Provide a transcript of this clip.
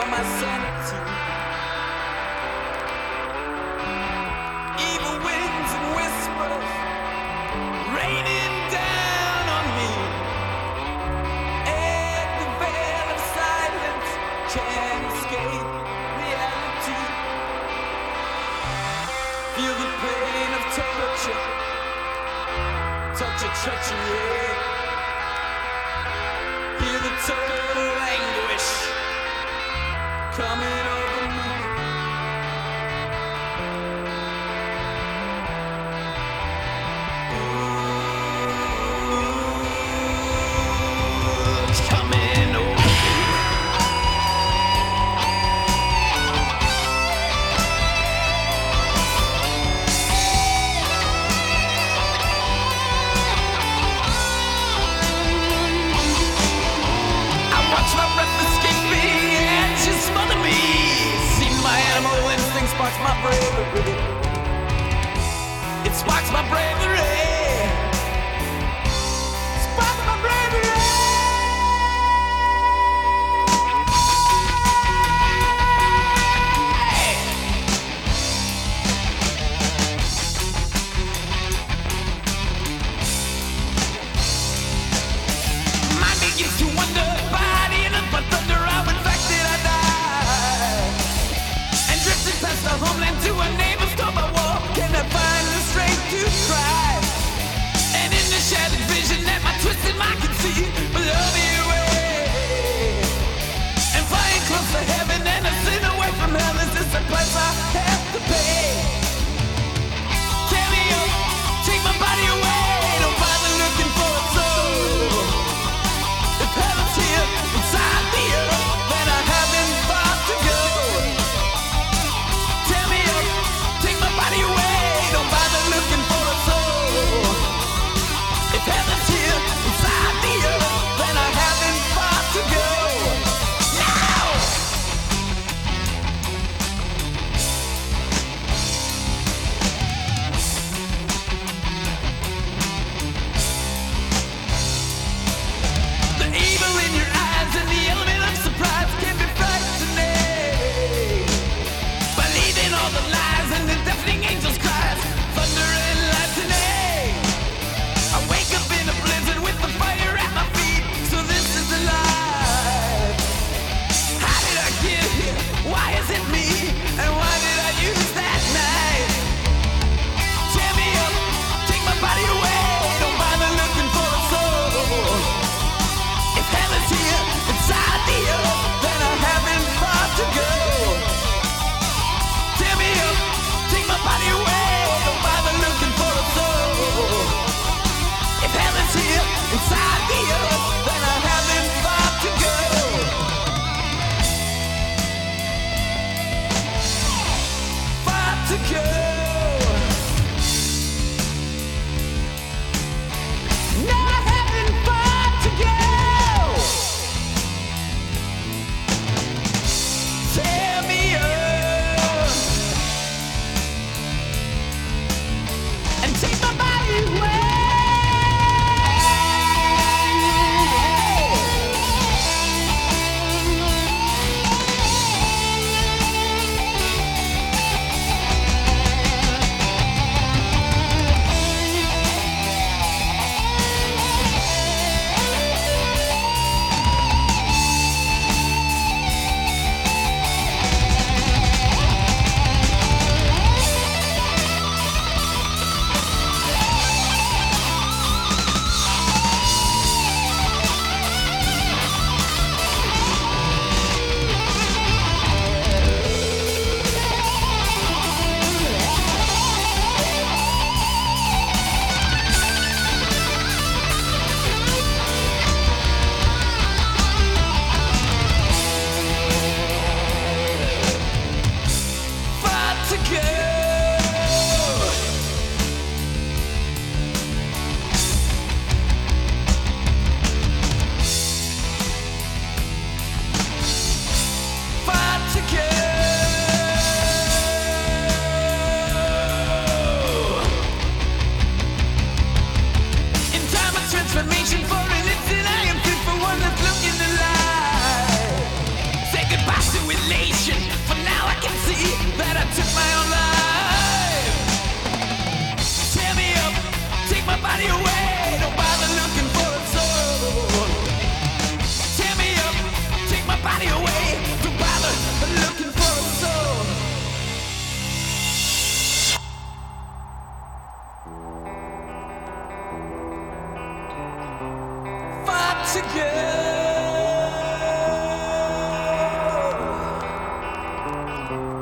for my sanity. Evil winds and whispers raining down on me. And the veil of silence can't escape reality. Feel the pain of torture, touch of treachery. Hear the total anguish coming over me. Ooh, it's coming over me. My breath escaping and she smothered me. See my animal instinct sparks my bravery. It sparks my bravery. Sparks my bravery. Mind begins to wonder. But thunder out, in fact, did I die? And drifted past the homeland to a neighbor's door by wall. Can I find the strength to cry? And in the shattered vision that my twisted mind can see, blow me away. And flying close to heaven and a sin away from hell, is this a price I have to pay? Carry me up, take my body away. Don't bother looking for a soul. If heaven's here inside the earth, then I haven't far to go. Tear me up, take my body away. Don't bother looking for a soul. If heaven's here inside the earth, then I haven't far to go. Now! The evil in your eyes and the element of surprise can be frightening. Believing all the lies and the deafening angel's cries, thunder and lightning. I wake up in a blizzard with the fire at my feet. So this is the life. How did I get here? Why is it me? And why did I use that knife? Tear me up, take my body away. Don't bother looking for a soul. If hell is here inside the earth, then I haven't far to go. Tear me up, take my body away. Don't bother looking for a soul. If hell is here inside the earth, then I haven't far to go. Far to go. No, I haven't far to go. Tear me up and take my body away. to go.